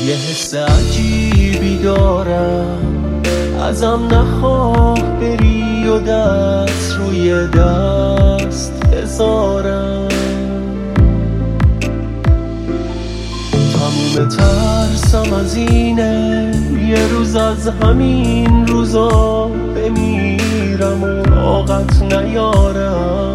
یه حس عجیبی دارم، ازم نخواه بری و دست روی دست بذارم. تموم ترسم از اینه یه روز از همین روزا بمیرم و طاقت نیارم.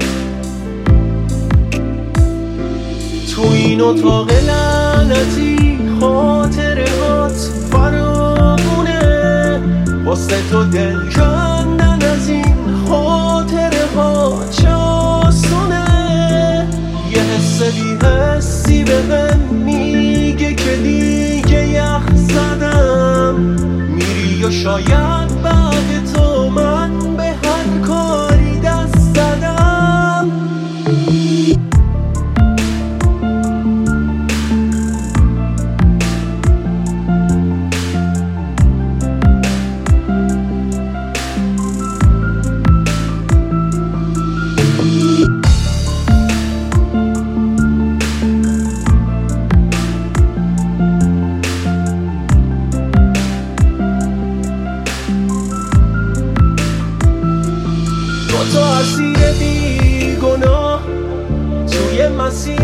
تو این اتاق لعنتی خاطره هات فراغونه، واسه تو دل کندن از این خاطره ها چه آسونه. یه حس بی حسی بهم میگه که دیگه یخ زدم، میری و شاید بعد تو من به هر کاری دست زدم. تو اسیر بی گناه توی مسیر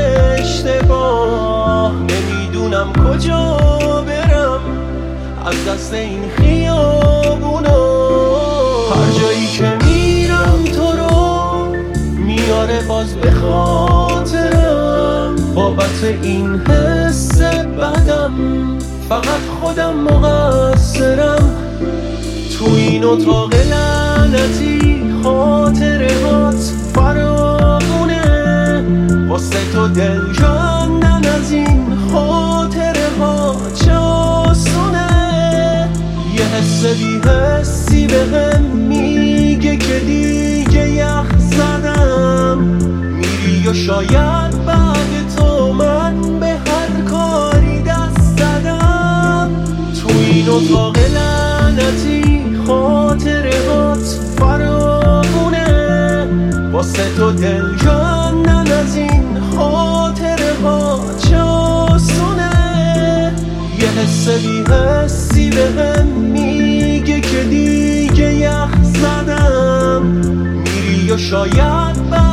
اشتباه، نمیدونم کجا برم از دست این خیابونا. هر جایی که میرم تو رو میاره باز به خاطرم، بابت این حس بدم فقط خودم مقصرم. تو این اتاق لعنتی خاطره هات فراغونه، واسه تو دل کندن از این خاطره ها چه آسونه. یه حس بی حسی بهم میگه که دیگه یخ زدم، میری و شاید بعد تو من به هر کاری دست زدم. تو این اتاق لعنتی خاطره هات فراغونه، واسه تو دل کندن از این خاطره ها چه آسونه. یه حس بی حسی بهم میگه که دیگه یخ زدم، میری و شاید